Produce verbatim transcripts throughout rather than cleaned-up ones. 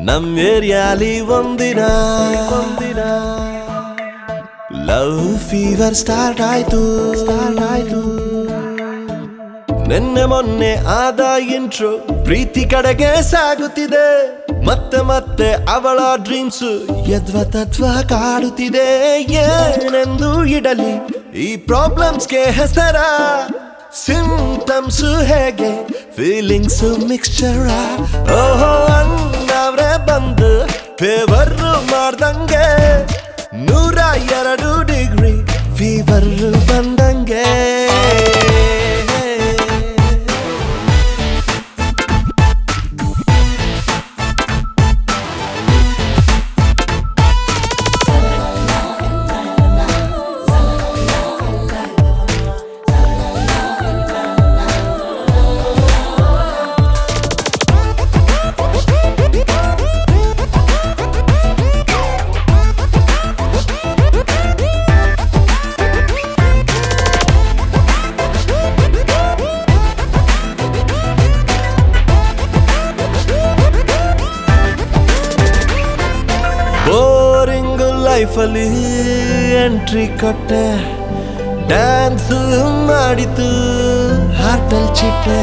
ನಮ್ ಏರಿಯಾಲಿ ಒಂದಿನ ಒಂದಿನ ಲವ್ ಫೀವರ್ ಸ್ಟಾರ್ಟ್ ಆಯ್ತು ಸ್ಟಾರ್ಟ್ ಆಯ್ತು ನಿನ್ನೆ ಮೊನ್ನೆ ಆದ ಇಂಟ್ರೋ ಪ್ರೀತಿ ಕಡೆಗೆ ಸಾಗುತ್ತಿದೆ ಮತ್ತೆ ಮತ್ತೆ ಅವಳ ಡ್ರೀಮ್ಸ್ ಯದ್ವ ತತ್ವ ಕಾಡುತ್ತಿದೆ ಏನೆಂದು ಇಡಲಿ ಈ ಪ್ರಾಬ್ಲಮ್ಸ್ಗೆ ಹೆಸರ ಸಿಂಪ್ಟಮ್ಸ್ ಹೇಗೆ ಫೀಲಿಂಗ್ಸ್ ಮಿಕ್ಸ್ಚರ ಓಹೋ ಅನ್ನವ್ರೆ ಬಂದು ಫೇವರ್ ಮಾಡ್ದಂಗೆ ನೂರ ಎರಡು ಡಿಗ್ರಿ ಫೀವರ್ ಬಂದಂಗೆ ಬೋರಿಂಗ್ ಲೈಫಲ್ಲಿ ಎಂಟ್ರಿ ಕೊಟ್ಟೆ ಡ್ಯಾನ್ಸ್ ಮಾಡಿತು ಹಾರ್ಟಲ್ ಚಿಟ್ಟೆ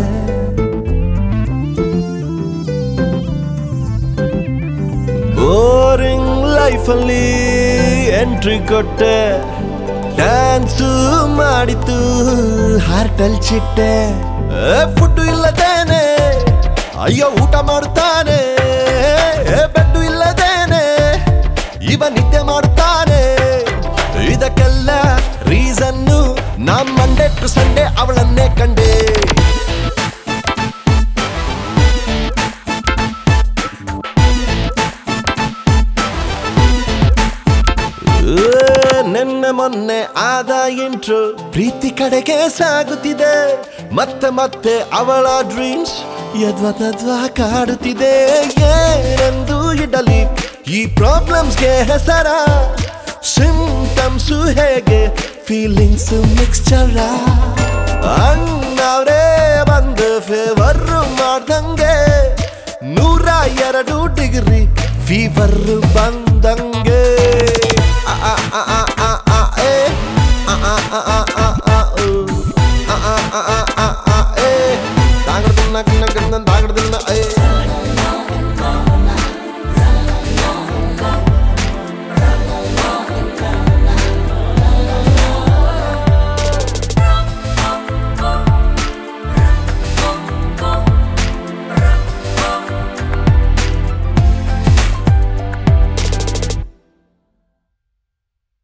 ಬೋರಿಂಗ್ ಲೈಫಲ್ಲಿ ಎಂಟ್ರಿ ಕೊಟ್ಟೆ ಡ್ಯಾನ್ಸ್ ಮಾಡಿತು ಹಾರ್ಟಲ್ ಚಿಟ್ಟೆ ಫುಡ್ ಇಲ್ಲದೇನೆ ಅಯ್ಯೋ ಊಟ ಮಾಡುತ್ತಾನೆ ಬೆಡ್ಡು ಇಲ್ಲದೇನೆ ಇವ ನಿದ್ದೆ ಮಾಡುತ್ತಾನೆ ಇದಕ್ಕೆಲ್ಲ ರೀಸನ್ನು ನಾ ಮಂಡೇ ಟು ಸಂಡೇ ಅವಳನ್ನೇ ಕಂಡೆ ನಿನ್ನೆ ಮೊನ್ನೆ ಆದ ಇಂಟ್ರೋ ಪ್ರೀತಿ ಕಡೆಗೆ ಸಾಗುತ್ತಿದೆ ಮತ್ತೆ ಮತ್ತೆ ಅವಳ ಡ್ರೀಮ್ಸ್ ಯದ್ವ ತದ್ವ ಕಾಡುತ್ತಿದೆ ಏನೆಂದು ಇಡಲಿ ಈ ಪ್ರಾಬ್ಲಮ್ಸ್ಗೆ ಹೆಸರ ಸಿಂಪ್ಟಮ್ಸ್ ಹೇಗೆ ಫೀಲಿಂಗ್ಸ್ ಮಿಕ್ಸ್ಚರ ಅನ್ನವ್ರೆ ಬಂದು ಫೇವರ್ ಮಾಡ್ದಂಗೆ ನೂರ ಎರಡು ಡಿಗ್ರಿ ಫೀವರ್ ಬಂದಂಗೆ